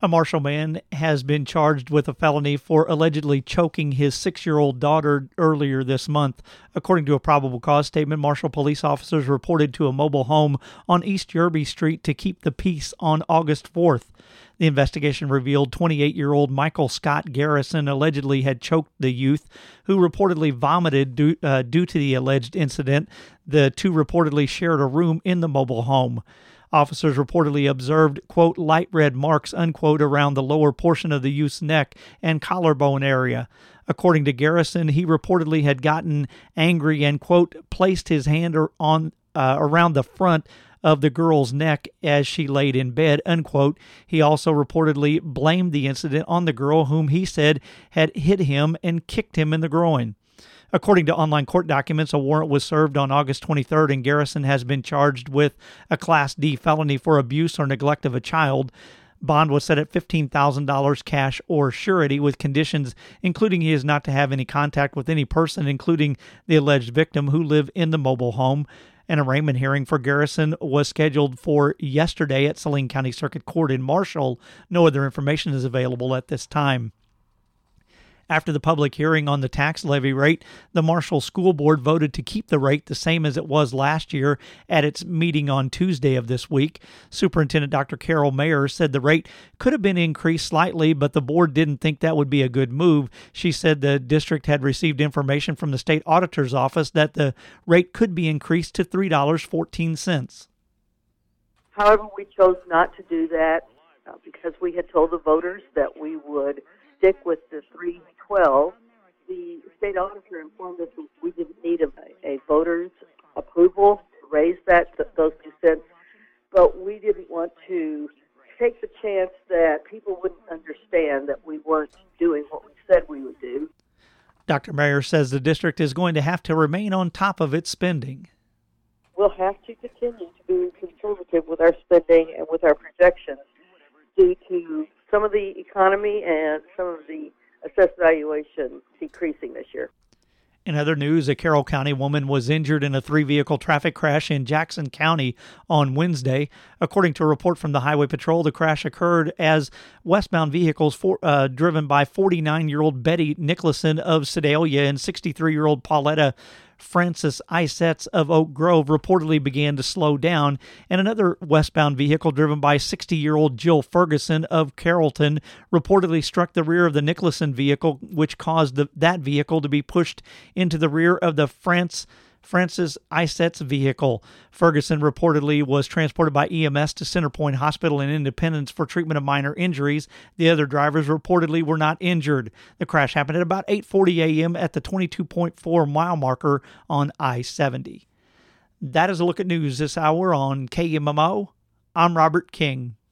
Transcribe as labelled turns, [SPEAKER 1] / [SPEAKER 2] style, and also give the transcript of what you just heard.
[SPEAKER 1] A Marshall man has been charged with a felony for allegedly choking his 6-year-old daughter earlier this month. According to a probable cause statement, Marshall police officers reported to a mobile home on East Yerby Street to keep the peace on August 4th. The investigation revealed 28-year-old Michael Scott Garrison allegedly had choked the youth, who reportedly vomited due to the alleged incident. The two reportedly shared a room in the mobile home. Officers reportedly observed, quote, light red marks, unquote, around the lower portion of the youth's neck and collarbone area. According to Garrison, he reportedly had gotten angry and, quote, placed his hand around the front of the girl's neck as she laid in bed, unquote. He also reportedly blamed the incident on the girl, whom he said had hit him and kicked him in the groin. According to online court documents, a warrant was served on August 23rd, and Garrison has been charged with a Class D felony for abuse or neglect of a child. Bond was set at $15,000 cash or surety, with conditions including he is not to have any contact with any person, including the alleged victim, who live in the mobile home. An arraignment hearing for Garrison was scheduled for yesterday at Saline County Circuit Court in Marshall. No other information is available at this time. After the public hearing on the tax levy rate, the Marshall School Board voted to keep the rate the same as it was last year at its meeting on Tuesday of this week. Superintendent Dr. Carol Mayer said the rate could have been increased slightly, but the board didn't think that would be a good move. She said the district had received information from the state auditor's office that the rate could be increased to $3.14.
[SPEAKER 2] However, we chose not to do that because we had told the voters that we would stick with the $3.12. The state auditor informed us that we didn't need a voter's approval to raise those 2 cents, but we didn't want to take the chance that people wouldn't understand that we weren't doing what we said we would do.
[SPEAKER 1] Dr. Mayer says the district is going to have to remain on top of its spending.
[SPEAKER 2] We'll have to continue to be conservative with our spending and with our projections due to some of the economy and some of the assessed valuation decreasing this year.
[SPEAKER 1] In other news, a Carroll County woman was injured in a 3-vehicle traffic crash in Jackson County on Wednesday. According to a report from the Highway Patrol, the crash occurred as westbound vehicles driven by 49-year-old Betty Nicholson of Sedalia and 63-year-old Pauletta Francis Isetz of Oak Grove reportedly began to slow down, and another westbound vehicle driven by 60-year-old Jill Ferguson of Carrollton reportedly struck the rear of the Nicholson vehicle, which caused that vehicle to be pushed into the rear of the Francis Isetz vehicle. Ferguson reportedly was transported by EMS to Centerpoint Hospital in Independence for treatment of minor injuries. The other drivers reportedly were not injured. The crash happened at about 8:40 a.m. at the 22.4 mile marker on I-70. That is a look at news this hour on KMMO. I'm Robert King.